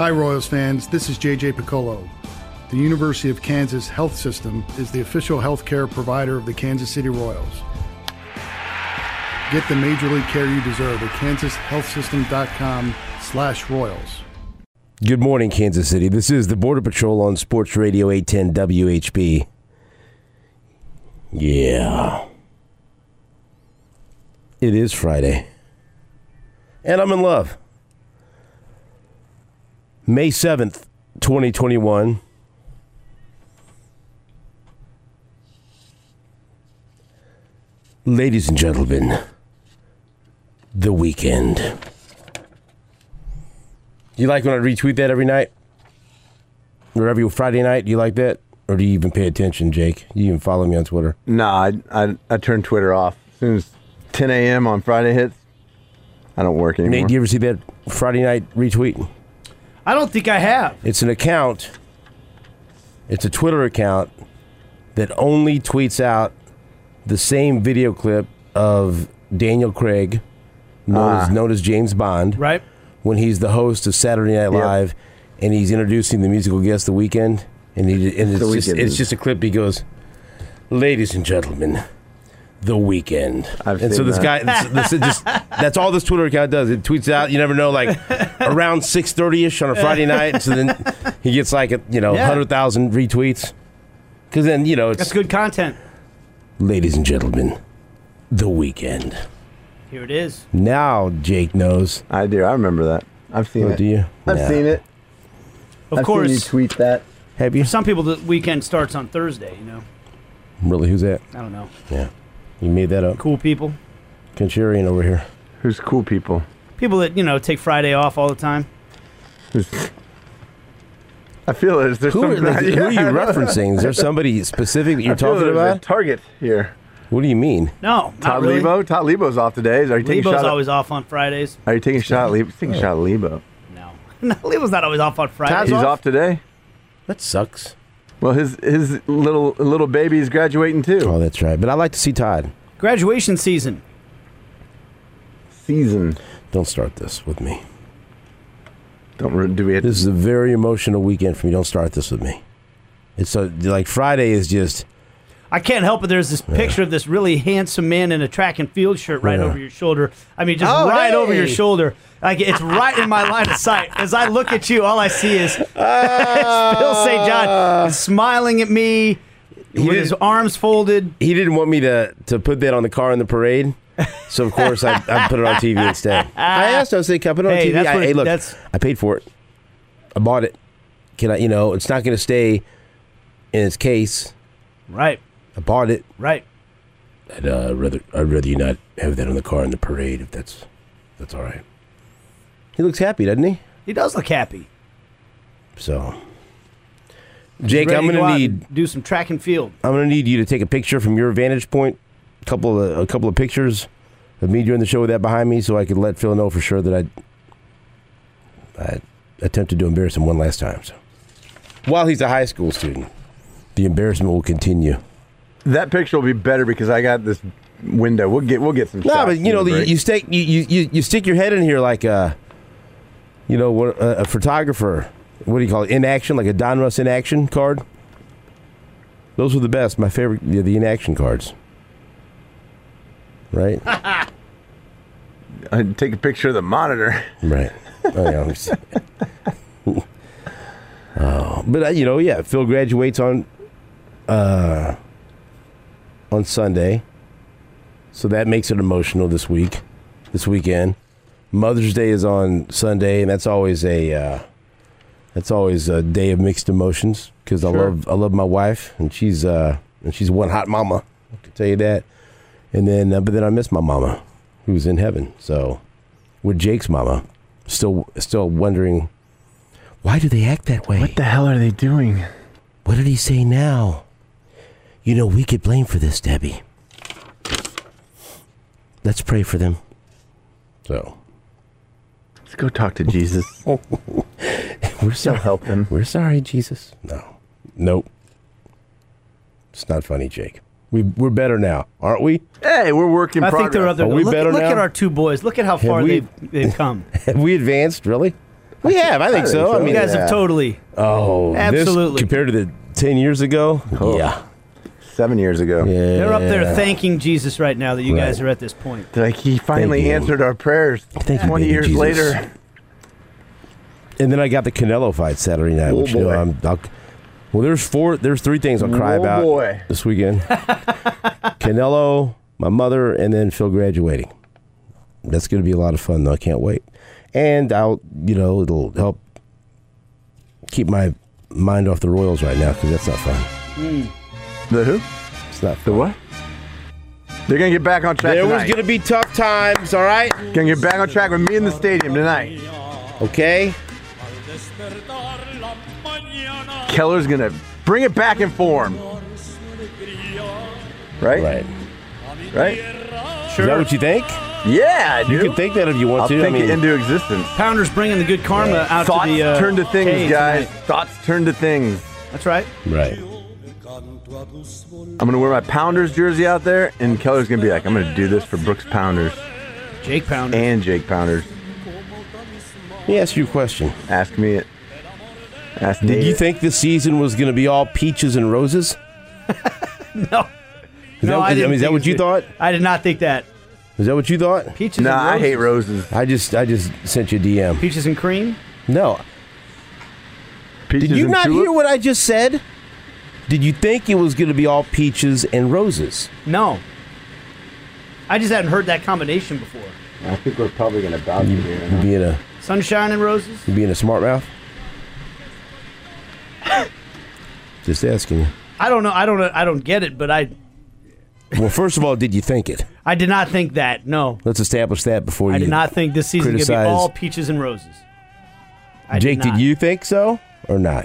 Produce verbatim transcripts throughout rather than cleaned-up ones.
Hi, Royals fans. This is J J Piccolo. The University of Kansas Health System is the official health care provider of the Kansas City Royals. Get the major league care you deserve at kansas health system dot com slash royals. Good morning, Kansas City. This is the Border Patrol on Sports Radio eight ten W H B. Yeah. It is Friday. And I'm in love. May seventh, twenty twenty-one. Ladies and gentlemen, the weekend. You like when I retweet that every night? Or every Friday night? Do you like that? Or do you even pay attention, Jake? You even follow me on Twitter? Nah, I, I, I turn Twitter off. As soon as ten a.m. on Friday hits, I don't work anymore. Nate, do you ever see that Friday night retweet? I don't think I have. It's an account. It's a Twitter account that only tweets out the same video clip of Daniel Craig, known, Ah. as, known as James Bond, Right. when he's the host of Saturday Night Yep. Live, and he's introducing the musical guest, The Weeknd, and, he, and it's, The just, Weeknd it's is- just a clip. He goes, "Ladies and gentlemen, The Weeknd." I've and so seen this that. guy, this, this is just that's all this Twitter account does. It tweets out. You never know, like around six thirty ish on a Friday night. So then he gets like a, you know Yeah. hundred thousand retweets. Because then you know it's That's good content. ladies and gentlemen, The Weeknd. Here it is. Now Jake knows. I do. I remember that. I've seen Oh, it. do you? I've Nah. seen it. Of I've course, seen you tweet that. Have you? for some people, the weekend starts on Thursday, you know? Really? Who's that? I don't know. Yeah, you made that up. Cool people. Concherian over here. Who's cool people? People that, you know, take Friday off all the time. Who's? I feel it. Is there Who, are, some, like, who are you Yeah, I know. referencing? Is there somebody specific that you're I feel talking there's a about? Target here. What do you mean? No, not Todd really. Lebo. Todd Lebo's off today. Are you taking a Lebo's shot? At, always off on Fridays. are you taking a shot at Lebo? Taking a shot at Lebo. No. No, Lebo's not always off on Fridays. He's off today. That sucks. Well, his his little little baby's graduating too. Oh, that's right. But I like to see Todd. Graduation season. Season. Don't start this with me. Don't re- do we have This is a very emotional weekend for me. Don't start this with me. It's a, like Friday is just I can't help it. There's this picture of this really handsome man in a track and field shirt right Yeah. over your shoulder. I mean, just Oh, right hey! over your shoulder. Like, it's right in my line of sight. As I look at you, all I see is Phil Saint John smiling at me with did- his arms folded. he didn't want me to to put that on the car in the parade. So of course I, I put it on T V instead. I asked him, I said, "Can I put it on Hey, T V?" that's I, what- hey, look, that's- I paid for it. I bought it. Can I? You know, it's not going to stay in its case. Right, I bought it. right. I'd uh, rather I'd rather you not have that on the car in the parade if that's if that's all right. He looks happy, doesn't he? He does look happy. So, Jake, Ready I'm to going go to out need and do some track and field. I'm going to need you to take a picture from your vantage point. A couple of a couple of pictures of me during the show with that behind me, so I could let Phil know for sure that I I attempted to embarrass him one last time. So, while he's a high school student, the embarrassment will continue. that picture will be better because I got this window. We'll get we'll get some. No, shots but you in know, the you, break. you stick you, you you you stick your head in here like a, you know, what a, a photographer. What do you call it? In action, like a Don Russ in action card. Those were the best. My favorite, the, the in action cards. Right. I take a picture of the monitor. Right. Oh, yeah. oh, but uh, you know, yeah. Phil graduates on, uh, on Sunday, so that makes it emotional this week, this weekend. Mother's Day is on Sunday, and that's always a, uh, that's always a day of mixed emotions because I Sure. love, I love my wife, and she's, uh, and she's one hot mama. I can tell you that. And then, uh, but then I miss my mama, who's in heaven. So, with Jake's mama, still, still wondering, why do they act that way? What the hell are they doing? What did he say now? You know, we get blamed for this, Debbie. Let's pray for them. So, Let's go talk to Jesus. we're He'll sorry. help him. We're sorry, Jesus. No, nope. It's not funny, Jake. We we're better now, aren't we? Hey, we're working. I progress. think they're other. Are we look better look now? at our two boys. Look at how far we- they've, they've come. Have we advanced, really? We have, I think, I think so. so. I mean, You guys Yeah. have totally. oh, Absolutely. This, compared to the ten years ago, Oh. yeah, Seven years ago. yeah. They're up there thanking Jesus right now that you guys Right. are at this point. Like he finally Thank you. answered our prayers. Thank you, Twenty baby years Jesus. later. And then I got the Canelo fight Saturday night, Oh, which you know boy. I'm. I'll, well, there's four. There's three things I'll cry Oh, about boy. this weekend: Canelo, my mother, and then Phil graduating. That's going to be a lot of fun, though. I can't wait. And I'll, you know, it'll help keep my mind off the Royals right now because that's not fun. The who? It's not The fun. what? They're gonna get back on track There was tonight. going to be tough times. All right. Gonna get back on track with me in the stadium tonight. Okay. Keller's gonna bring it back in form. Right? Right. Right? Is that what you think? Yeah, I do. You can think that if you want I'll to. think I mean, it into existence. Pounder's bringing the good karma out Thoughts to the uh, turn to things, cage guys. tonight. Thoughts turn to things. That's right. right. I'm gonna wear my Pounders jersey out there, and Keller's gonna be like, "I'm gonna do this for Brooks Pounders Jake Pounder. and Jake Pounders." Let me ask you a question. Ask me it. Ask Did Nate. you think the season was going to be all peaches and roses? no. Is no, that, I I didn't mean, is that think what you it- thought? I did not think that. Is that what you thought? Peaches Nah, and I roses. hate roses. I just, I just sent you a D M. Peaches and cream? No. Peaches Did you and not tulips? hear what I just said? Did you think it was going to be all peaches and roses? No. I just hadn't heard that combination before. I think we're probably gonna bounce You, you here. you being a, Sunshine and roses? you being a smart mouth? Just asking you. I don't know. I don't know. I don't get it, but I Well, first of all, did you think it? I did not think that. No. Let's establish that before you. I did not think this season was going to be criticize- all peaches and roses. I Jake, did, did not. you think so or not?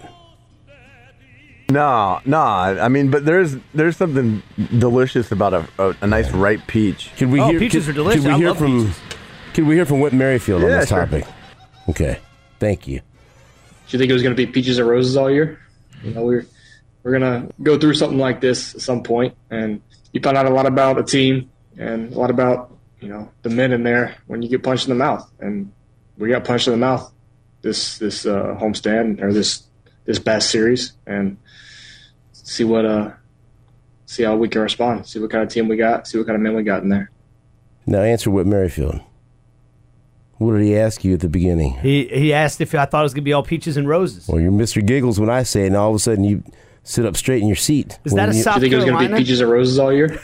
No, no. I mean, but there's there's something delicious about a, a, a nice ripe peach. Could we Oh, hear? peaches could, are delicious. Could we I hear love from? peaches. Could we hear from Whit Merrifield on Yeah, this sure. topic? Okay, thank you. Do you think it was going to be peaches and roses all year? You know, we're we're gonna go through something like this at some point, and you find out a lot about a team and a lot about you know the men in there when you get punched in the mouth, and we got punched in the mouth this this uh, homestand or this this past series, and see what uh see how we can respond, see what kind of team we got, see what kind of men we got in there. Now answer Whit Merrifield. What did he ask you at the beginning? He he asked if I thought it was going to be all peaches and roses. Well, you're Mister Giggles when I say it, and all of a sudden you sit up straight in your seat. Is When that a you- South Do you think it was going to be Carolina? peaches and roses all year?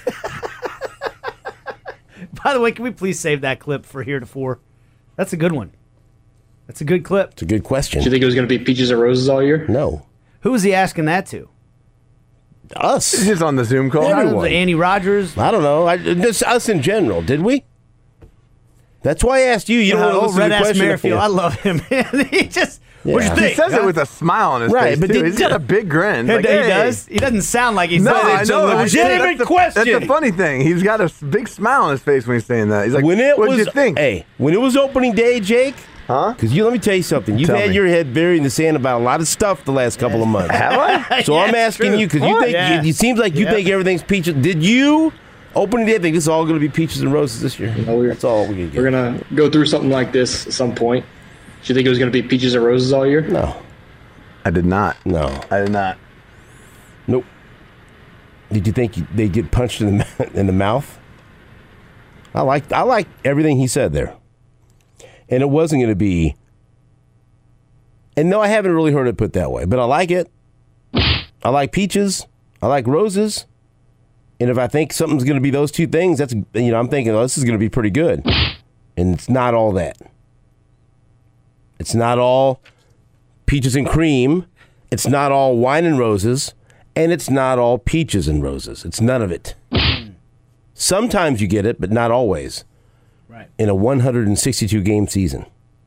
By the way, can we please save that clip for heretofore? That's a good one. That's a good clip. It's a good question. Do you think it was going to be peaches and roses all year? No, Who was he asking that to? us. Just on the Zoom call. Everyone. Andy Rogers. I don't know. I, just us in general. Did we? That's why I asked you. You don't Uh, want to oh, listen Red to the Ass question. Merrifield. I love him. Man. he just. What'd Yeah. you He think? says huh? it with a smile on his Right, face but too. did- He's got a big grin. He, Like, he hey. does. He doesn't sound like he's. No, doing it. I it's know. a That's- legitimate that's the, question. That's the funny thing. He's got a s- big smile on his face when he's saying that. He's like, when it "What'd was, you think?" hey, when it was opening day, Jake. Huh? Because you, let me tell you something. You've Tell had me. your head buried in the sand about a lot of stuff the last couple of months. Have I? So Yeah, I'm it's asking true. you because you What? think Yeah. it, it seems like you Yeah. think everything's peaches. Did you opening day think this is all going to be peaches and roses this year? know, we're- That's all we can We're get. going to go through something like this at some point. Do you think it was going to be peaches and roses all year? No, I did not. no, I did not. nope. Did you think you, they'd get punched in the in the mouth? I like I like everything he said there, and it wasn't going to be. And no, I haven't really heard it put that way, but I like it. I like peaches. I like roses. And if I think something's going to be those two things, that's, you know, I'm thinking, oh, this is going to be pretty good. And it's not all that. It's not all peaches and cream. It's not all wine and roses. And it's not all peaches and roses. It's none of it. Sometimes you get it, but not always. Right. In a one hundred sixty-two game season.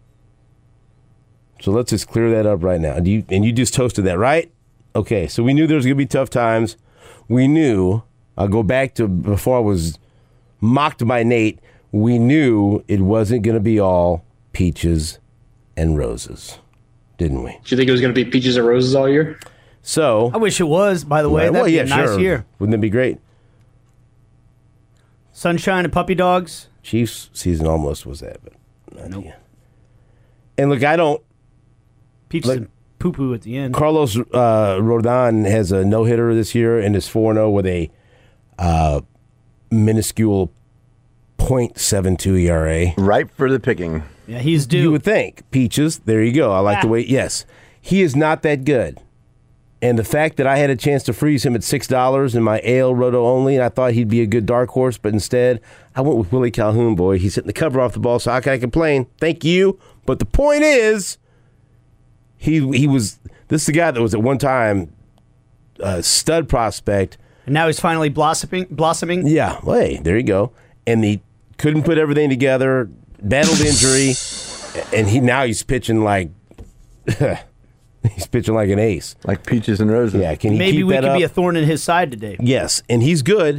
So let's just clear that up right now. And you, and you just toasted that, right? Okay, so we knew there was going to be tough times. We knew, I'll go back to before I was mocked by Nate, we knew it wasn't going to be all peaches and roses, didn't we? Do you think it was going to be peaches and roses all year? So, I wish it was. By the way, well, that'd yeah, be a nice sure. year. Wouldn't that be great? Sunshine and puppy dogs. Chiefs season almost was that, but not yet. And look, I don't, Peaches Like- and poo-poo at the end. Carlos uh, Rodon has a no-hitter this year and is four and oh with a uh, minuscule point seven two E R A. Ripe for the picking. Yeah, he's due. You would think. Peaches, there you go. I like the Ah. way, yes. He is not that good. And the fact that I had a chance to freeze him at six dollars in my A L Roto only, and I thought he'd be a good dark horse, but instead, I went with Willie Calhoun, boy. He's hitting the cover off the ball, so how can I complain? Thank you. But the point is, he he was, this is the guy that was at one time a stud prospect. And now he's finally blossoming. blossoming. Yeah, well, hey, there you go. And he couldn't put everything together, battled injury, and he now he's pitching like he's pitching like an ace. Like peaches and roses. Yeah, can he Maybe keep we that could up? be a thorn in his side today. Yes, and he's good.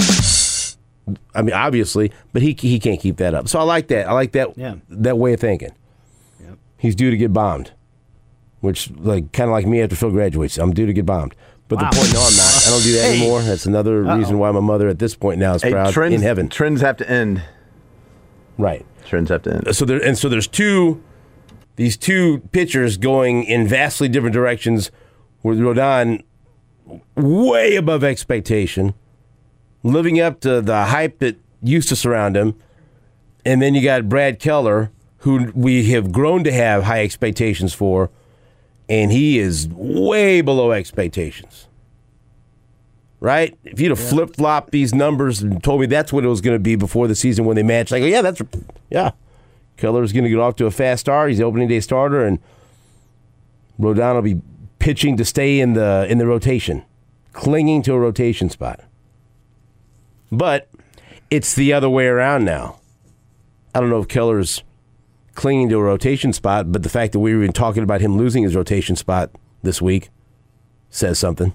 I mean, obviously, but he he can't keep that up. So I like that. I like that Yeah. that way of thinking. Yep. He's due to get bombed, which like kind of like me after Phil graduates. I'm due to get bombed. But Wow. the point, no, I'm not. I don't do that Hey. anymore. That's another Uh-oh. reason why my mother at this point now is Hey, proud trends, in heaven. Trends have to end. Right. Trends have to end. So there and so there's two these two pitchers going in vastly different directions with Rodon way above expectation, living up to the hype that used to surround him. And then you got Brad Keller, who we have grown to have high expectations for, and he is way below expectations. Right? If you'd have flip-flopped these numbers and told me that's what it was going to be before the season when they matched, I go, yeah, that's, yeah. Keller's going to get off to a fast start. He's the opening day starter, and Rodon will be pitching to stay in the in the rotation, clinging to a rotation spot. But it's the other way around now. I don't know if Keller's clinging to a rotation spot, but the fact that we were even talking about him losing his rotation spot this week says something.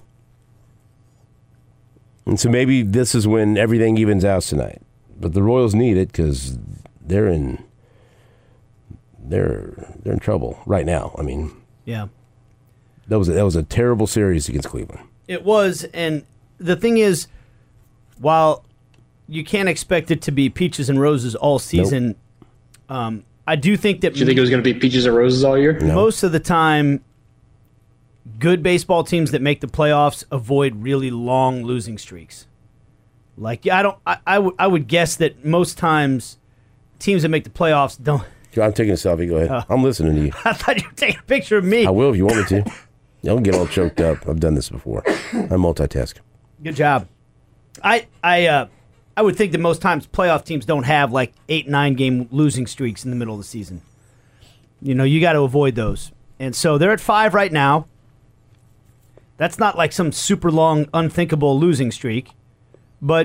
And so maybe this is when everything evens out tonight. But the Royals need it because they're in they're they're in trouble right now. I mean, Yeah. that was a, that was a terrible series against Cleveland. It was, and the thing is, while you can't expect it to be peaches and roses all season, um, I do think that Did you think it was going to be peaches and roses all year? No. most of the time, good baseball teams that make the playoffs avoid really long losing streaks. Like, yeah, I don't. I, I would. I would guess that most times, teams that make the playoffs don't. I'm taking a selfie. Go ahead. I'm listening to you. I thought you were taking a picture of me. I will if you want me to. Don't get all choked up. I've done this before. I multitask. Good job. I I uh, I would think that most times playoff teams don't have like eight nine game losing streaks in the middle of the season. You know, you got to avoid those. And so they're at five right now. That's not like some super long, unthinkable losing streak, but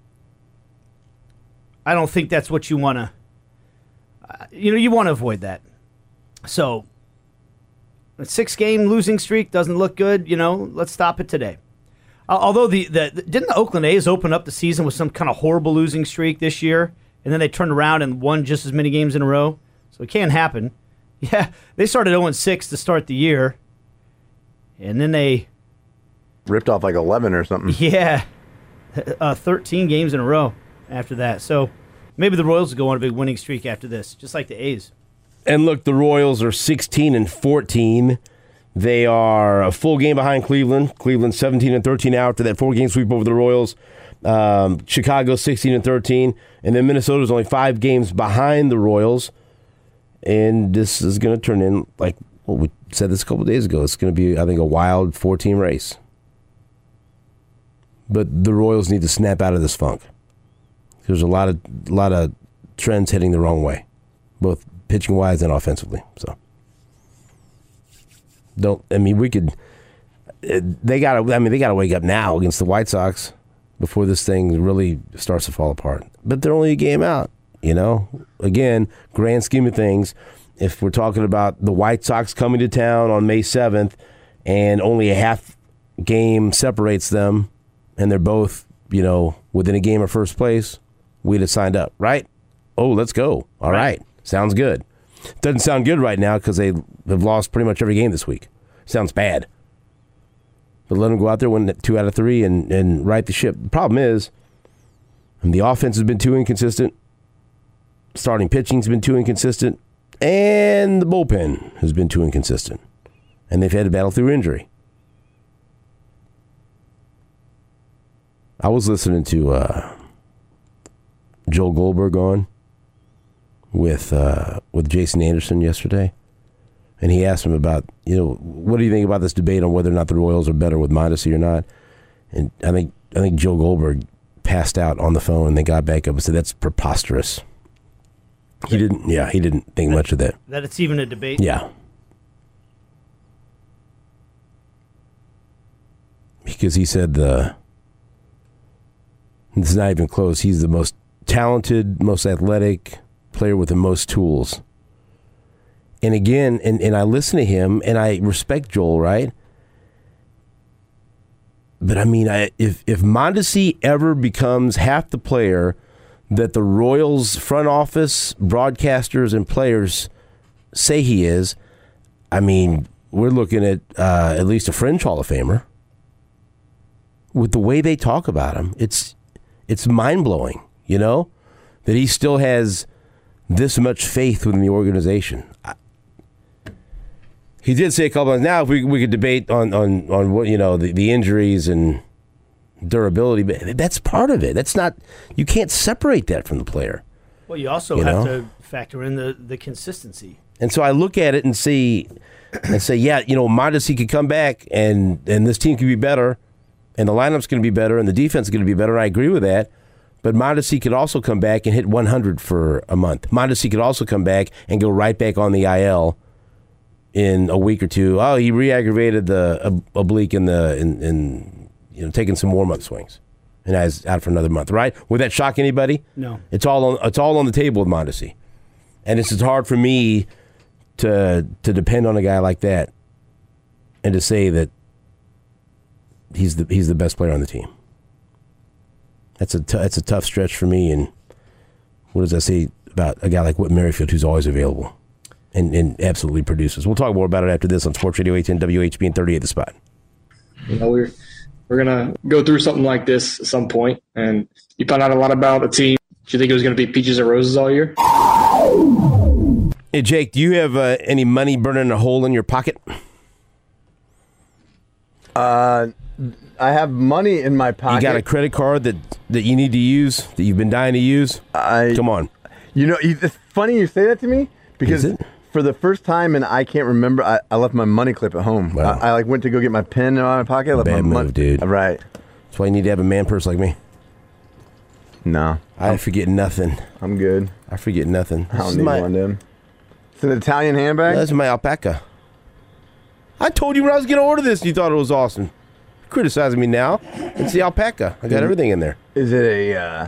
I don't think that's what you want to. Uh, you know, you want to avoid that. So a six game losing streak doesn't look good. You know, let's stop it today. Uh, although the, the, the didn't the Oakland A's open up the season with some kind of horrible losing streak this year, and then they turned around and won just as many games in a row. So it can happen. Yeah, they started oh and six to start the year, and then they Ripped off like eleven or something. yeah, uh, thirteen games in a row after that. So maybe the Royals will go on a big winning streak after this, just like the A's. And look, the Royals are sixteen and fourteen. They are a full game behind Cleveland. Cleveland seventeen and thirteen now after that four-game sweep over the Royals. Um, Chicago sixteen and thirteen, and then Minnesota's only five games behind the Royals. And this is going to turn in like well, we said this a couple of days ago. It's going to be, I think, a wild four-team race. But the Royals need to snap out of this funk. There's a lot of a lot of trends heading the wrong way, both pitching wise and offensively. So don't. I mean, we could. They got to. I mean, they got to wake up now against the White Sox before this thing really starts to fall apart. But they're only a game out. You know, again, grand scheme of things. If we're talking about the White Sox coming to town on May seventh, and only a half game separates them, and they're both, you know, within a game of first place, we'd have signed up, right? Oh, let's go. All right. right. Sounds good. Doesn't sound good right now because they have lost pretty much every game this week. Sounds bad. But let them go out there, win two out of three, and, and right the ship. The problem is, the offense has been too inconsistent. Starting pitching has been too inconsistent. And the bullpen has been too inconsistent. and they've had to battle through injury. I was listening to uh, Joel Goldberg on with uh, with Jason Anderson yesterday, and he asked him about, you know, what do you think about this debate on whether or not the Royals are better with Mondesi or not? And I think I think Joe Goldberg passed out on the phone, and they got back up and said that's preposterous. He didn't. Yeah, he didn't think that, much of that. That it's even a debate. Yeah, because he said the. It's not even close. He's the most talented, most athletic player with the most tools. And again, and, and I listen to him, and I respect Joel, right? But I mean, I, if if Mondesi ever becomes half the player that the Royals front office, broadcasters, and players say he is, I mean, we're looking at uh, at least a fringe Hall of Famer. With the way they talk about him, it's it's mind-blowing, you know, that he still has this much faith within the organization. I, He did say a couple of times, now if we we could debate on, on, on what, you know, the, the injuries and durability, but that's part of it. That's not, you can't separate that from the player. Well, you also you have know? to factor in the, the consistency. And so I look at it and see, and say, yeah, you know, Mondesi could come back and, and this team could be better, and the lineup's going to be better, and the defense is going to be better, and I agree with that. But Mondesi could also come back and hit one hundred for a month. Mondesi could also come back and go right back on the I L in a week or two. Oh, he re-aggravated the ob- oblique in the in, in you know taking some warm-up swings, and is out for another month. Right? Would that shock anybody? No. It's all on it's all on the table with Mondesi, and it's just hard for me to to depend on a guy like that and to say that he's the he's the best player on the team. That's a t- that's a tough stretch for me. And what does that say about a guy like Whit Merrifield, who's always available and, and absolutely produces? We'll talk more about it after this on Sports Radio eight ten W H B and thirty-eight The Spot. You know, we're we're gonna go through something like this at some point, and you found out a lot about a team. Do you think it was going to be peaches and roses all year? Hey, Jake, do you have uh, any money burning a hole in your pocket? Uh, I have money in my pocket. You got a credit card that, that you need to use, that you've been dying to use? I, Come on. You know, it's funny you say that to me because Is it? for the first time, and I can't remember, I, I left my money clip at home. Wow. I, I like went to go get my pen in my pocket. I left Bad my move, money. dude. Right. That's why you need to have a man purse like me. No. I forget nothing. I'm good. I forget nothing. I This don't is need my, one, dude. It's an Italian handbag? That's my alpaca. I told you when I was going to order this, you thought it was awesome. Criticizing me now. It's the alpaca. I got everything in there. Is it a, uh...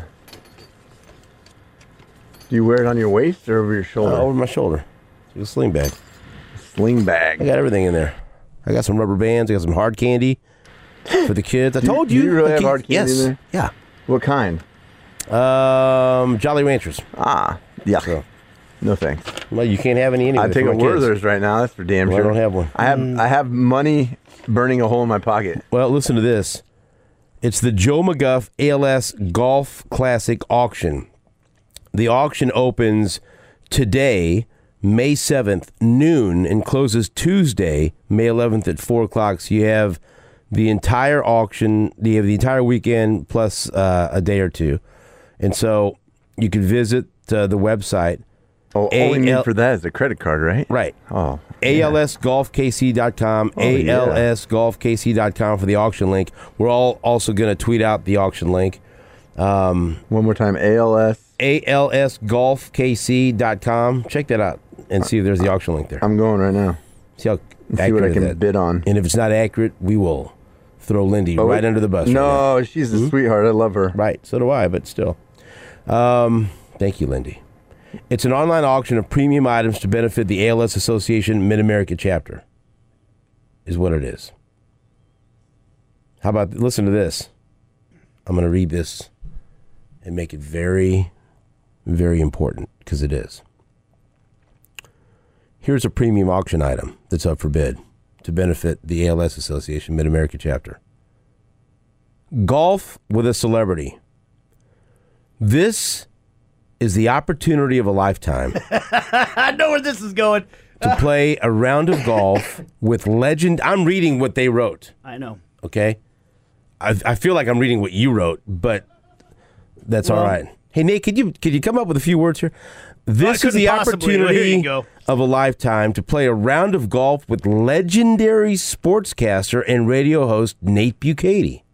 do you wear it on your waist or over your shoulder? Uh, over my shoulder. It's a sling bag. Sling bag. I got everything in there. I got some rubber bands. I got some hard candy for the kids. I Do you- told do you. you really The have kid- hard candy yes. in there? What kind? Yeah. Um, Jolly Ranchers. Ah, yeah. So, No thanks. well, you can't have any anyway. I take for a my kids. Werther's right now. That's for damn Well, I sure. don't have one. I have I have money burning a hole in my pocket. Well, listen to this. It's the Joe McGuff A L S Golf Classic Auction. The auction opens today, May seventh, noon, and closes Tuesday, May eleventh at four o'clock. So you have the entire auction, you have the entire weekend plus uh, a day or two. And so you can visit uh, the website. Oh, all A we need L- for that is a credit card, right? Right. Oh, A L S golf K C dot com, Oh, yeah. A L S golf K C dot com for the auction link. We're all also going to tweet out the auction link. Um, one more time. A L S. A L S golf K C dot com. Check that out and see if there's the auction link there. I'm going right now. See how Let's see accurate what I can that. bid on. And if it's not accurate, we will throw Lindy Oh, right wait. under the bus. right No, now. she's a sweetheart. I love her. Right, so do I, but still. Um, thank you, Lindy. It's an online auction of premium items to benefit the A L S Association Mid-America chapter, is what it is. How about, listen to this. I'm going to read this and make it very, very important, because it is. Here's a premium auction item that's up for bid to benefit the A L S Association Mid-America chapter. Golf with a celebrity. This is the opportunity of a lifetime. I know where this is going. to play a round of golf with legend. I'm reading what they wrote. I know. Okay? I, I feel like I'm reading what you wrote, but that's Well- all right. Hey, Nate, could you could you come up with a few words here? This I is the couldn't possibly. Here opportunity you go. of a lifetime to play a round of golf with legendary sportscaster and radio host Nate Bukaty.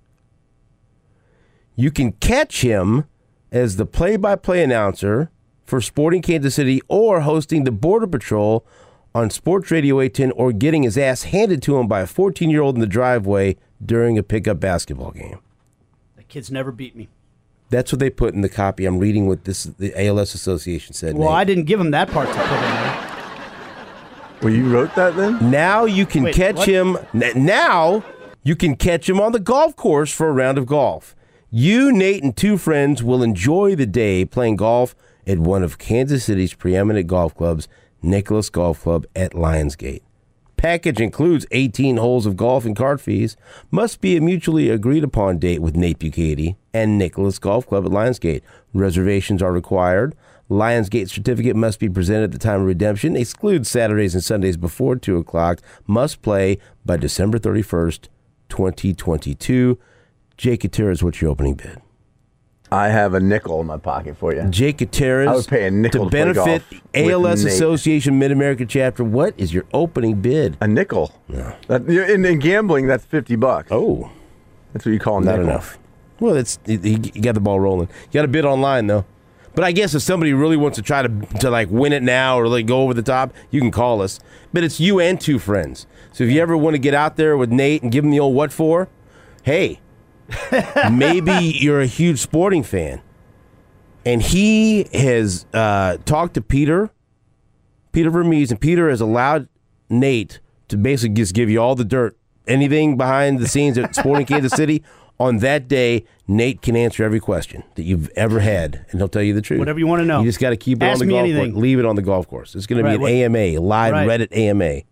You can catch him as the play-by-play announcer for Sporting Kansas City or hosting the Border Patrol on Sports Radio eight ten or getting his ass handed to him by a fourteen-year-old in the driveway during a pickup basketball game. The kids never beat me. That's what they put in the copy. I'm reading what this the A L S Association said. Well, Nate. I didn't give him that part to put in there. Well, you wrote that then? Now you can Wait, catch what? him. n- Now you can catch him on the golf course for a round of golf. You, Nate, and two friends will enjoy the day playing golf at one of Kansas City's preeminent golf clubs, Nicholas Golf Club at Lionsgate. Package includes eighteen holes of golf and cart fees. Must be a mutually agreed upon date with Nate Bukaty and Nicholas Golf Club at Lionsgate. Reservations are required. Lionsgate certificate must be presented at the time of redemption. Excludes Saturdays and Sundays before two o'clock. Must play by December thirty-first, twenty twenty-two. Jake Gutierrez, what's your opening bid? I have a nickel in my pocket for you. Jake Gutierrez. I would pay a nickel to to play benefit golf A L S with Nate. Association Mid-America Chapter. What is your opening bid? A nickel. No. That, in, in gambling, that's fifty bucks. Oh, That's what you call a not nickel. enough. Well, that's you, you got the ball rolling. You got to bid online though. But I guess if somebody really wants to try to to like win it now or like go over the top, you can call us. But it's you and two friends. So if you ever want to get out there with Nate and give him the old what for, hey, maybe you're a huge sporting fan, and he has uh, talked to Peter, Peter Vermees, and Peter has allowed Nate to basically just give you all the dirt, anything behind the scenes at Sporting Kansas City. On that day, Nate can answer every question that you've ever had, and he'll tell you the truth. Whatever you want to know. You just got to keep it Ask on the me golf anything. course. Leave it on the golf course. It's going to Right, be what- an A M A, a live Right. Reddit A M A.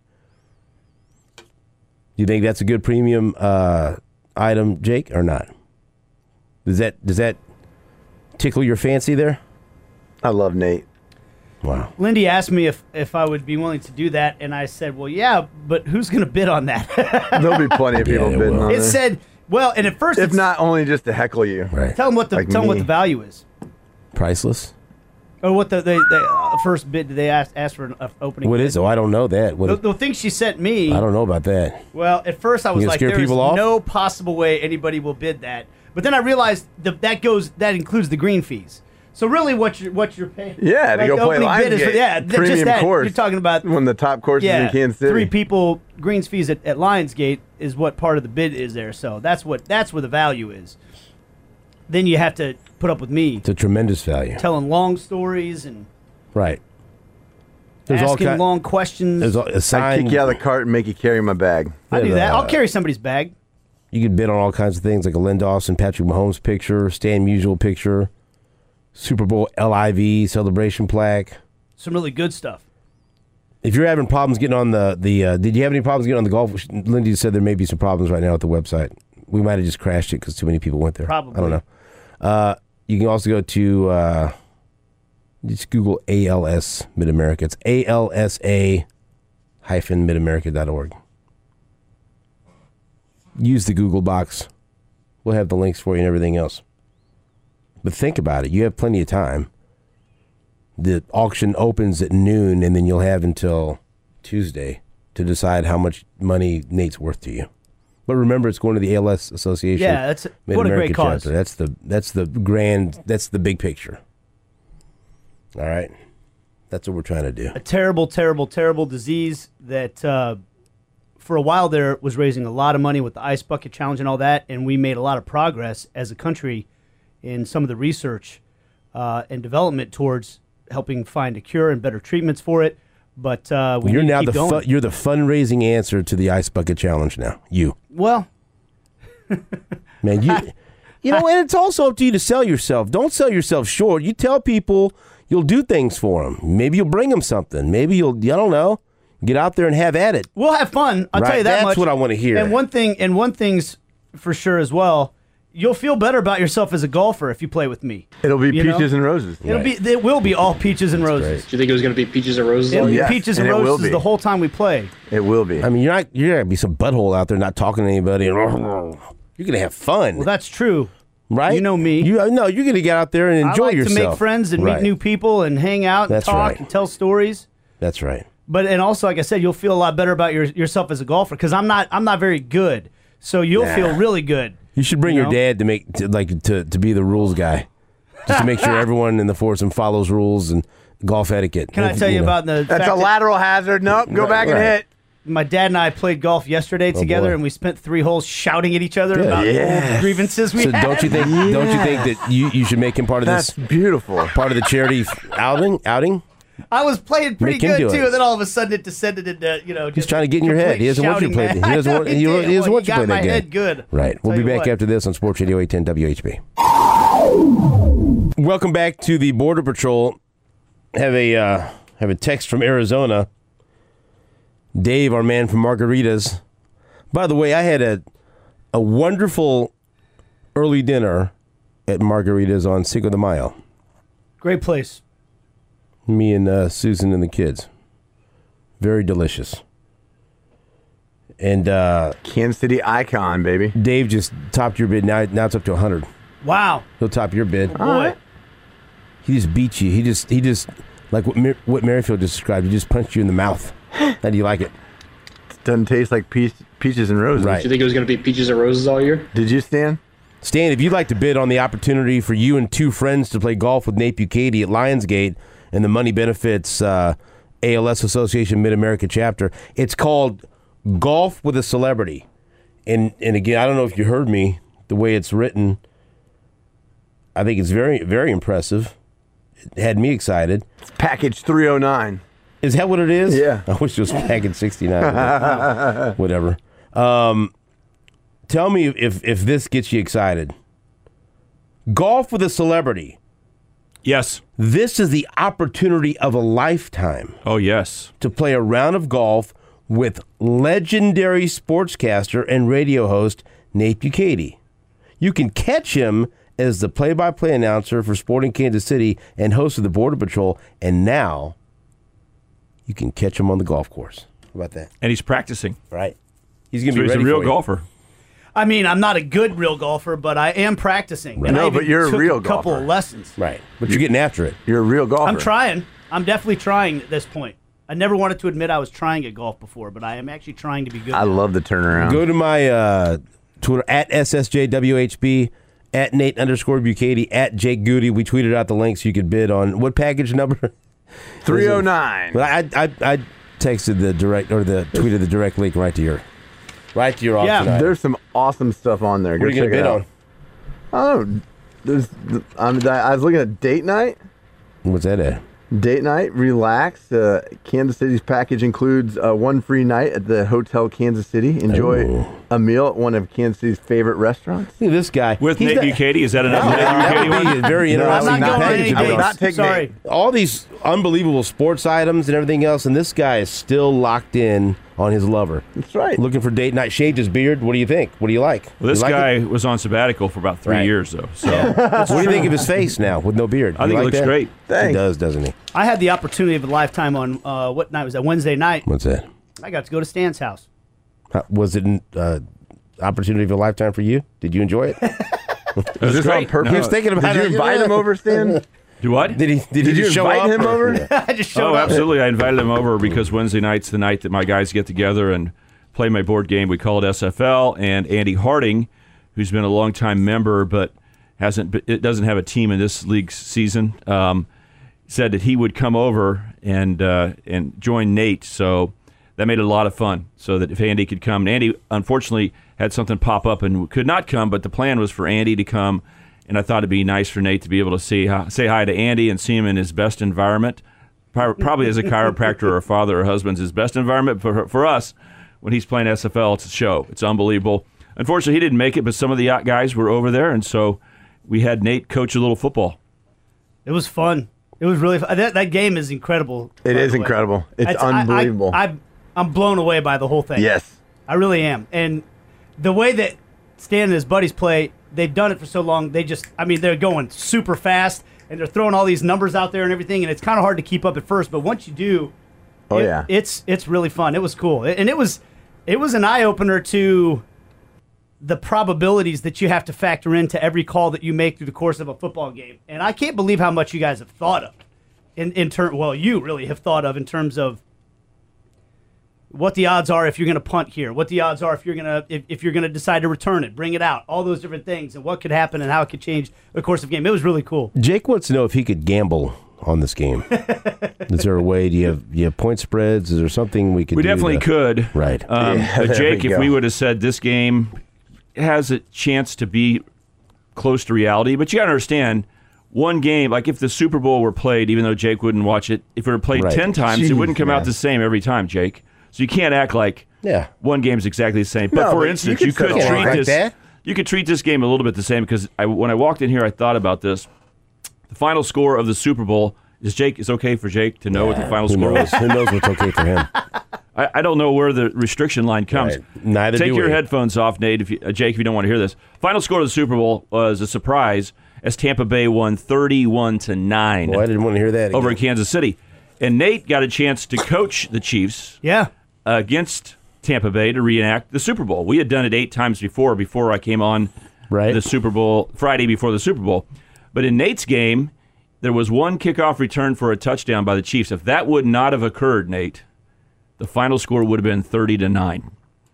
You think that's a good premium uh, item, Jake, or not? Does that does that tickle your fancy there? I love Nate. Wow. Lindy asked me if, if I would be willing to do that, and I said, well, yeah, but who's going to bid on that? There'll be plenty of Yeah, people it bidding will. on It this. said, well, and at first, If it's, not, only just to heckle you. Right. tell them what the like tell them what me. the value is, Priceless. or what the they, they uh, first bid. Did they ask ask for an uh, opening? What bid? is it? Oh, I don't know that. What The, is- the thing she sent me. I don't know about that. Well, at first I was gonna like, scare "There is people off? no possible way anybody will bid that." But then I realized that that goes that includes the green fees. So really, what you're what you're paying? Yeah, to like go the play opening bid is for- Lionsgate. yeah, th- Premium just that. course. You're talking about One of the top courses yeah, in Kansas City. three people greens fees at, at Lionsgate is what part of the bid is there. So that's what that's where the value is. Then you have to put up with me It's a tremendous value. telling long stories and Right. There's all asking kind. long questions. There's all, a I sign. kick you out of the cart and make you carry my bag. I do there's, that. uh, I'll carry somebody's bag. You can bid on all kinds of things like a Lynn Dawson, Patrick Mahomes picture, Stan Musial picture, Super Bowl L I V celebration plaque. Some really good stuff. If you're having problems getting on the the, uh, did you have any problems getting on the golf? Lindy said there may be some problems right now at the website. We might have just crashed it because too many people went there. Probably. I don't know. Uh, you can also go to uh, just Google A L S Mid America. It's A L S A hyphen mid america dot org. Use the Google box. We'll have the links for you and everything else. But think about it. You have plenty of time. The auction opens at noon, and then you'll have until Tuesday to decide how much money Nate's worth to you. But remember, it's going to the A L S Association. Yeah, that's what a Mid-America great cause. chapter. That's the that's the grand. That's the big picture. All right, that's what we're trying to do. A terrible, terrible, terrible disease that uh, for a while there was raising a lot of money with the Ice Bucket Challenge and all that, and we made a lot of progress as a country in some of the research uh, and development towards helping find a cure and better treatments for it. But uh, we You're need to now keep the going. fu- you're the fundraising answer to the Ice Bucket Challenge. Now you well, man, you you know, and it's also up to you to sell yourself. Don't sell yourself short. You tell people you'll do things for them. Maybe you'll bring them something. Maybe you'll I don't know. Get out there and have at it. we'll have fun. I'll Right, tell you that that's much. what I wanna hear. And one thing, and one thing's for sure as well. you'll feel better about yourself as a golfer if you play with me. It'll be You peaches know? and roses. It'll be. It will be all peaches and roses. Do you think it was going to be peaches and roses? It'll all be year? Yes, peaches and, and it will roses be. the whole time we play. It will be. I mean, you're not you're gonna be some butthole out there not talking to anybody. You're gonna have fun, Well, that's true. right? you know me. You no, you're gonna get out there and enjoy I like yourself. to make friends and Right. meet new people and hang out and That's talk right. and tell stories. That's right. But and also, like I said, you'll feel a lot better about your, yourself as a golfer because I'm not I'm not very good. So you'll Nah. feel really good. You should bring You your know? dad to make to, like to, to be the rules guy, just to make sure everyone in the foursome follows rules and golf etiquette. Can I If- tell you know. about the That's fact a that lateral hazard. Nope. Go Right, back and right. hit. my dad and I played golf yesterday together, boy. and we spent three holes shouting at each other Good. about Yes. grievances we So had. don't you think? Don't you think that you, you should make him part of That's this beautiful. part of the charity outing? Outing? I was playing pretty Make him good do too, it. and then all of a sudden it descended into you know. He's just trying to get in your head. complete He doesn't want you to play. shouting The, he doesn't want. match. He, did. he doesn't Well, want he you to play got that my game. head good. Right. We'll Tell be you back what. after this on Sports Radio eight ten W H B. Welcome back to the Border Patrol. Have a uh, have a text from Arizona. Dave, our man from Margaritas. By the way, I had a a wonderful early dinner at Margaritas on Cinco de Mayo. Great place. Me and uh, Susan and the kids. Very delicious. And uh, Kansas City icon, baby. Dave just topped your bid. Now, now it's up to one hundred. Wow. He'll top your bid. Boy. He just beat you. He just, he just, like what, Mer- what Merrifield just described, he just punched you in the mouth. How do you like it? Doesn't taste like peach, peaches and roses. Right. Do you think it was going to be peaches and roses all year? Did you, Stan? Stan, if you'd like to bid on the opportunity for you and two friends to play golf with Nate Bukaty at Lionsgate and the money benefits uh, A L S Association Mid-America chapter, it's called Golf with a Celebrity. And and again, I don't know if you heard me, the way it's written, I think it's very, very impressive. It had me excited. It's package three oh nine. Is that what it is? Yeah. I wish it was package sixty-nine. Whatever. Um, tell me if, if this gets you excited. Golf with a Celebrity. Yes. This is the opportunity of a lifetime Oh, yes. to play a round of golf with legendary sportscaster and radio host Nate Bukaty. You can catch him as the play-by-play announcer for Sporting Kansas City and host of the Border Patrol, and now you can catch him on the golf course. How about that? And he's practicing. Right. He's going to So be he's ready a real for you. golfer. I mean, I'm not a good real golfer, but I am practicing. And No, I but even you're a took real a couple golfer. of lessons. Right. But you're getting after it. You're a real golfer. I'm trying. I'm definitely trying at this point. I never wanted to admit I was trying at golf before, but I am actually trying to be good. I now. love the turnaround. Go to my uh, Twitter, at S S J W H B, at Nate underscore Bukaty, at Jake Goody. We tweeted out the link so you could bid on what package number? three oh nine. But I, I, I texted the direct, or the tweeted the direct link right to your, right to your Yeah. auction item. There's some awesome stuff on there. What Go are you check going to it bid out. on? I don't know. There's, I'm, I was looking at date night. What's that at? Date night, relax. Uh, Kansas City's package includes uh, one free night at the Hotel Kansas City. Enjoy Ooh. a meal at one of Kansas City's favorite restaurants. Look at this guy. With He's Nate not- Bukaty, is that another Nate That Bukaty would one? be very No, interesting. I'm not going on package any to I bid would on. not dates. take Sorry. Nate. All these unbelievable sports items and everything else, and this guy is still locked in on his lover. That's right. Looking for date night. Shaved his beard. What do you think? What do you like? Well, this You like guy it? was on sabbatical for about three Right. years, though. So What do you think of his face now with no beard? I You think like it looks that? great. He Thanks. does, doesn't he? I had the opportunity of a lifetime on uh, what night was that? Wednesday night. What's that? I got to go to Stan's house. How, was it an uh, opportunity of a lifetime for you? Did you enjoy it? It was this great. on purpose? No. He was thinking about Did you it. invite him over, Stan? Do what? Did he? Did, he Did you just show invite up? him over? I just showed Oh, up. absolutely. I invited him over because Wednesday night's the night that my guys get together and play my board game. We call it S F L. And Andy Harding, who's been a longtime member but hasn't, it doesn't have a team in this league's season, um, said that he would come over and uh, and join Nate. So that made it a lot of fun. So that if Andy could come, and Andy unfortunately had something pop up and could not come, but the plan was for Andy to come. And I thought it'd be nice for Nate to be able to see hi, say hi to Andy and see him in his best environment. Pro- Probably as a chiropractor or a father or husband's his best environment. For for us, when he's playing S F L, it's a show. It's unbelievable. Unfortunately, he didn't make it, but some of the guys were over there, and so we had Nate coach a little football. It was fun. It was really fun. That, that game is incredible. It by is the way. incredible. It's It's- I- I- unbelievable. I, I'm blown away by the whole thing. yes. I really am. And the way that Stan and his buddies play, they've done it for so long. They just, I mean, they're going super fast and they're throwing all these numbers out there and everything, and it's kind of hard to keep up at first. But once you do, oh it, yeah, it's it's really fun. It was cool, and it was it was an eye opener to the probabilities that you have to factor into every call that you make through the course of a football game. And I can't believe how much you guys have thought of in in term. Well, you really have thought of in terms of what the odds are if you're going to punt here, what the odds are if you're going to if, if you're going to decide to return it, bring it out, all those different things, and what could happen and how it could change the course of the game. It was really cool. Jake wants to know if he could gamble on this game. Is there a way? Do you have, you have point spreads? Is there something we could We do definitely to, could. Right. Um, Yeah, but there Jake, we if go. we would have said this game has a chance to be close to reality, but you got to understand, one game, like if the Super Bowl were played, even though Jake wouldn't watch it, if it were played Right. ten times, it Jeez, wouldn't come man. out the same every time, Jake. So you can't act like Yeah. one game's exactly the same. But No, for but you instance, could you could settle treat on like this that. you could treat this game a little bit the same, because I, when I walked in here, I thought about this. The final score of the Super Bowl is Jake. Is okay for Jake to know what the final Who score knows? was. Who knows what's okay for him? I, I don't know where the restriction line comes. Right. Neither Take do your we. headphones off, Nate. If you, uh, Jake, if you don't want to hear this. Final score of the Super Bowl was a surprise as Tampa Bay won thirty-one to nine Well, I didn't want to hear that over again. Kansas City. And Nate got a chance to coach the Chiefs Yeah. against Tampa Bay to reenact the Super Bowl. We had done it eight times before, before I came on Right. the Super Bowl, Friday before the Super Bowl. But in Nate's game, there was one kickoff return for a touchdown by the Chiefs. If that would not have occurred, Nate, the final score would have been thirty to nine.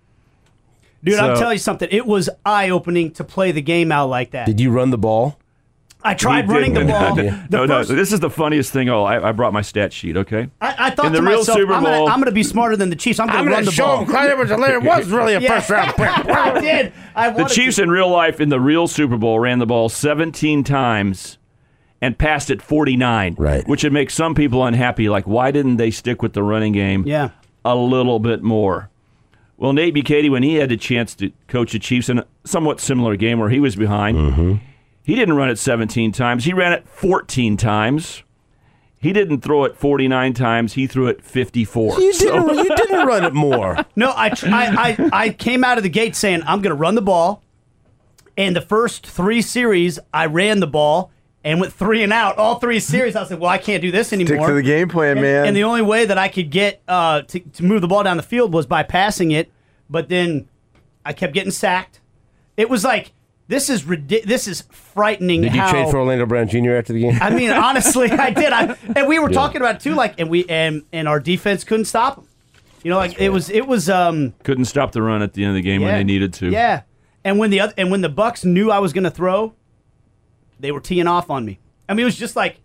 Dude, So- I'll tell you something. It was eye-opening to play the game out like that. Did you run the ball? I tried He running the didn't. ball. Yeah. The no, first, no, this is the funniest thing. Oh, I, I brought my stat sheet, okay? I, I thought in the to real myself, Super I'm gonna, Bowl- I'm going to be smarter than the Chiefs. I'm going to run the ball. Clyde Edwards-Helaire was really a Yeah. first-round pick. I did. I The wanted Chiefs to. in real life, in the real Super Bowl, ran the ball seventeen times and passed it forty-nine. Right. Which would make some people unhappy. Like, why didn't they stick with the running game Yeah. a little bit more? Well, Nate Bukaty, when he had a chance to coach the Chiefs in a somewhat similar game where he was behind, Mm-hmm. he didn't run it seventeen times. He ran it fourteen times. He didn't throw it forty-nine times. He threw it fifty-four. You So- didn't, you didn't run it more. No, I, tr- I, I, I came out of the gate saying, I'm going to run the ball. And the first three series, I ran the ball and went three and out. All three series, I was like, well, I can't do this anymore. Stick to the game plan, and, man. And the only way that I could get uh, to, to move the ball down the field was by passing it. But then I kept getting sacked. It was like, this is ridic- This is frightening. Did you how, trade for Orlando Brown Junior after the game? I mean, honestly, I did. I, and we were talking about it too, like, and we and and our defense couldn't stop them. You know, like it was it was um Couldn't stop the run at the end of the game when yeah. they needed to. Yeah, and when the other, and when the Bucks knew I was going to throw, they were teeing off on me. I mean, it was just like,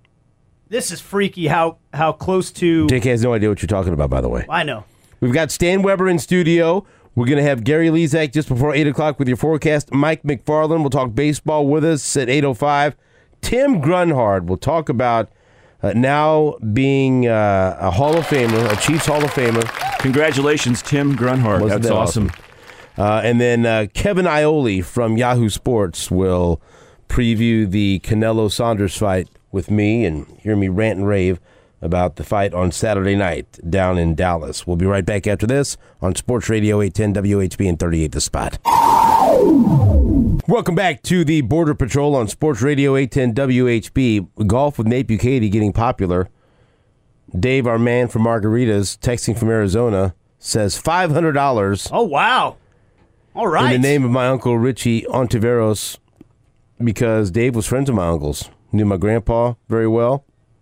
this is freaky how how close to. Jake has no idea what you're talking about, by the way. I know. We've got Stan Weber in studio. We're going to have Gary Lezak just before eight o'clock with your forecast. Mike McFarland will talk baseball with us at eight oh five. Tim Grunhard will talk about uh, now being uh, a Hall of Famer, a Chiefs Hall of Famer. Congratulations, Tim Grunhard. Wasn't That's that awesome. Uh, and then uh, Kevin Ioli from Yahoo Sports will preview the Canelo Saunders fight with me and hear me rant and rave about the fight on Saturday night down in Dallas. We'll be right back after this on Sports Radio eight ten W H B and thirty-eight The Spot. Welcome back to the Border Patrol on Sports Radio eight ten W H B. Golf with Nate Bukaty getting popular. Dave, our man from Margaritas, texting from Arizona, says five hundred dollars Oh wow! All right. in the name of my uncle Richie Ontiveros, because Dave was friends with my uncles. Knew my grandpa very well.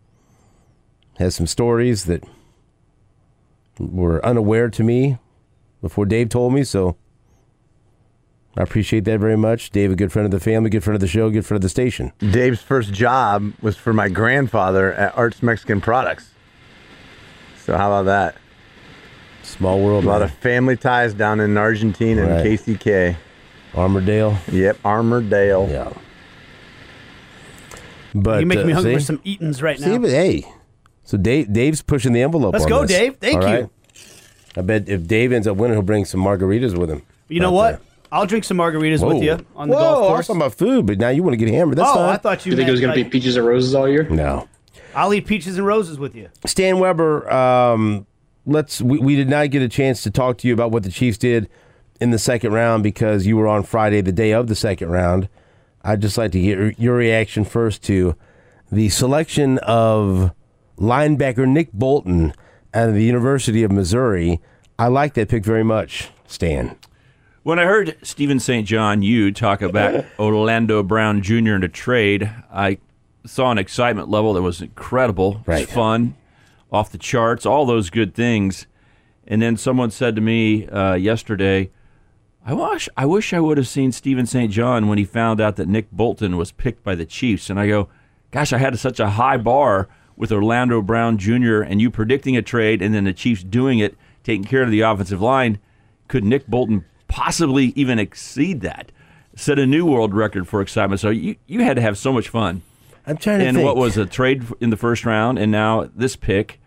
Has some stories that were unaware to me before Dave told me, so I appreciate that very much. Dave, a good friend of the family, good friend of the show, good friend of the station. Dave's first job was for my grandfather at Arts Mexican Products. So how about that? Small world, A lot man. of family ties down in Argentina and Right. K C K. Armourdale. Yep, Armourdale. Yeah. But you make me uh, hungry see? for some Eatons right now. See, but hey, so Dave, Dave's pushing the envelope. Let's on go, this. Dave. Thank All you. right? I bet if Dave ends up winning, he'll bring some margaritas with him. You know out what? there. I'll drink some margaritas Whoa. with you on the Whoa, golf I was course. talking about food, but now you want to get hammered. That's oh, fine. I thought you. You think it was meant, going to like, be peaches and roses all year? No. I'll eat peaches and roses with you. Stan Weber, um, let's. We, we did not get a chance to talk to you about what the Chiefs did in the second round because you were on Friday, the day of the second round. I'd just like to get your reaction first to the selection of linebacker Nick Bolton out of the University of Missouri. I like that pick very much, Stan. When I heard Stephen Saint John, you talk about Orlando Brown Junior in a trade, I saw an excitement level that was incredible. It was right. fun, off the charts, all those good things. And then someone said to me uh, yesterday, I wish I wish I would have seen Stephen Saint John when he found out that Nick Bolton was picked by the Chiefs. And I go, gosh, I had such a high bar with Orlando Brown Junior and you predicting a trade and then the Chiefs doing it, taking care of the offensive line. Could Nick Bolton possibly even exceed that? Set a new world record for excitement. So you, you had to have so much fun. I'm trying to and think. what was a trade in the first round and now this pick.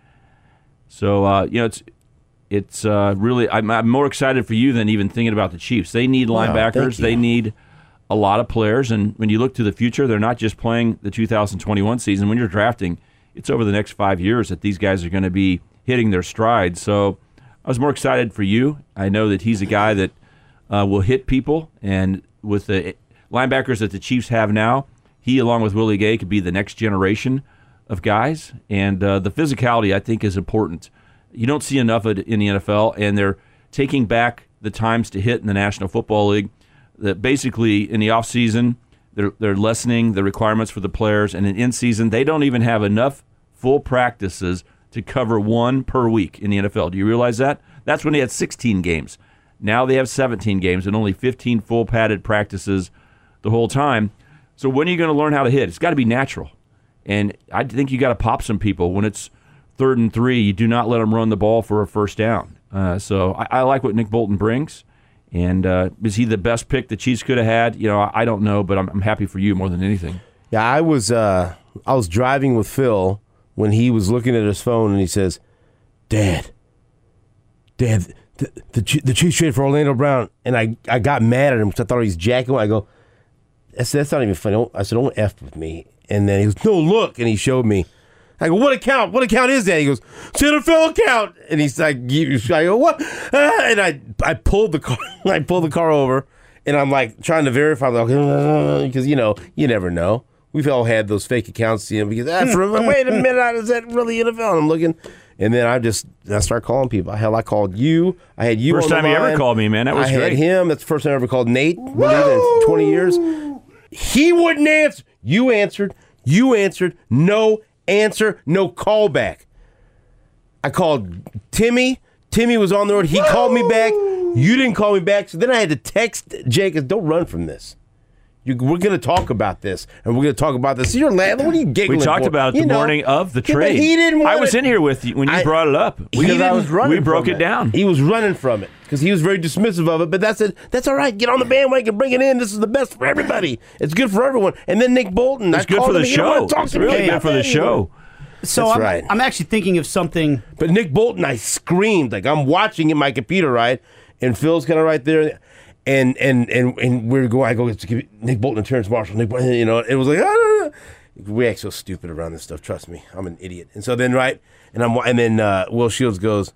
So, uh, you know, it's it's uh, really, I'm, I'm more excited for you than even thinking about the Chiefs. They need Wow, linebackers. thank you. They need a lot of players. And when you look to the future, they're not just playing the two thousand twenty-one season. When you're drafting, it's over the next five years that these guys are going to be hitting their stride. So I was more excited for you. I know that he's a guy that uh, will hit people. And with the linebackers that the Chiefs have now, he, along with Willie Gay, could be the next generation of guys. And uh, the physicality, I think, is important. You don't see enough of it in the N F L, and they're taking back the times to hit in the National Football League. That basically, in the offseason, they're, they're lessening the requirements for the players, and in in-season, they don't even have enough full practices to cover one per week in the N F L. Do you realize that? That's when they had sixteen games. Now they have seventeen games and only fifteen full padded practices the whole time. So when are you going to learn how to hit? It's got to be natural. And I think you got to pop some people. When it's third and three, you do not let them run the ball for a first down. Uh, so I, I like what Nick Bolton brings. And uh, is he the best pick the Chiefs could have had? You know, I, I don't know, but I'm, I'm happy for you more than anything. Yeah, I was uh, I was driving with Phil when he was looking at his phone and he says, Dad, Dad, the, the, the Chiefs traded for Orlando Brown. And I, I got mad at him because I thought he was jacking. I go, that's, that's not even funny. Don't, I said, don't F with me. And then he goes, no, look. And he showed me. I go, what account? What account is that? He goes, it's an N F L account. And he's like, I go, what? Ah, and I I pulled the car. I pulled the car over, and I'm like trying to verify, like, because you know, you never know. We've all had those fake accounts, you know, because ah, for, wait a minute, is that really N F L? And I'm looking, and then I just I start calling people. Hell, I called you. I had you. First on the time you line. ever called me, man. That was I great. had him. That's the first time I ever called Nate. Believe it, in twenty years. He wouldn't answer. You answered. You answered. No answer, no callback. I called Timmy. Timmy was on the road. He called me back. You didn't call me back. So then I had to text Jake. Don't run from this. You, we're going to talk about this, and we're going to talk about this. You're laughing. What are you giggling We talked for? about it You the know. morning of the Yeah, but trade. he didn't I want was it. in here with you when you I- brought it up. He We, didn't- I was running we broke from it it. down. He was running from it because he was very dismissive of it. But that's it. That's all right. Get on the bandwagon, bring it in. This is the best for everybody. It's good for everyone. And then Nick Bolton. It's I good called for the him, he didn't wanna show. talk It's to me really about good for the that show. So That's I'm, right. I'm actually thinking of something. But Nick Bolton, I screamed like I'm watching in my computer, right? And Phil's kind of right there, and and and and we're going. I go, it's Nick Bolton and Terrence Marshall. Nick, Bolton, you know, it was like, ah, we act so stupid around this stuff. Trust me, I'm an idiot. And so then, right, and I'm and then uh, Will Shields goes,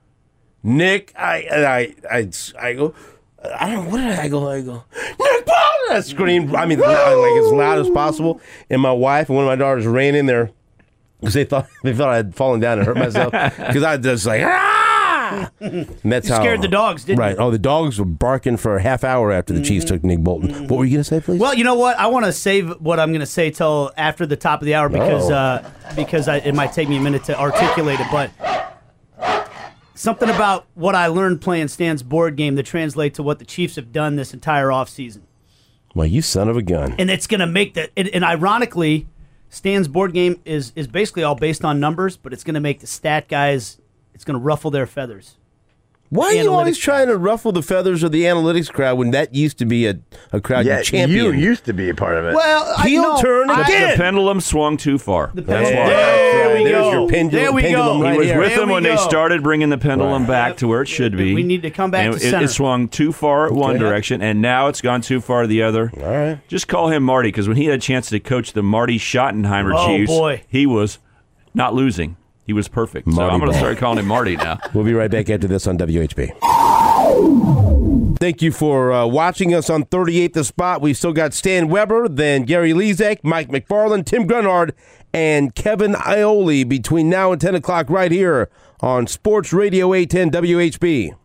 Nick, I and I I I go. I don't know, what did I go? I go, Nick Bolton! I screamed, I mean, like as loud as possible. And my wife and one of my daughters ran in there because they thought they thought I had fallen down and hurt myself. Because I was just like, ah! And that's You how, scared the dogs, didn't right. you? Oh, the dogs were barking for a half hour after the Chiefs took Nick Bolton. What were you going to say, please? Well, you know what? I want to save what I'm going to say till after the top of the hour because Oh. uh, because I, it might take me a minute to articulate it. But something about what I learned playing Stan's board game that translates to what the Chiefs have done this entire offseason. Well, you son of a gun. And it's going to make the and, and ironically, Stan's board game is is basically all based on numbers, but it's going to make the stat guys. It's going to ruffle their feathers. Why are you Analytics always trying crowd. to ruffle the feathers of the analytics crowd when that used to be a, a crowd Yeah, you championed? you used to be a part of it. Well, I Heel know, turn I- again. The pendulum swung too far. The That's pendulum- why. There we There's go. your pendulum, There we pendulum go. right He was here. with There them we when they go. started bringing the pendulum Right. back to where it should be. We need to come back and to it, center. it swung too far one Okay. direction, and now it's gone too far the other. All right. Just call him Marty, because when he had a chance to coach the Marty Schottenheimer Oh, Chiefs, boy. he was not losing. He was perfect. so Marty I'm going to Ball. start calling him Marty now. We'll be right back after this on W H B. Thank you for uh, watching us on thirty-eighth The Spot. We've still got Stan Weber, then Gary Lezak, Mike McFarland, Tim Grunhard, and Kevin Iole between now and ten o'clock right here on Sports Radio eight ten W H B.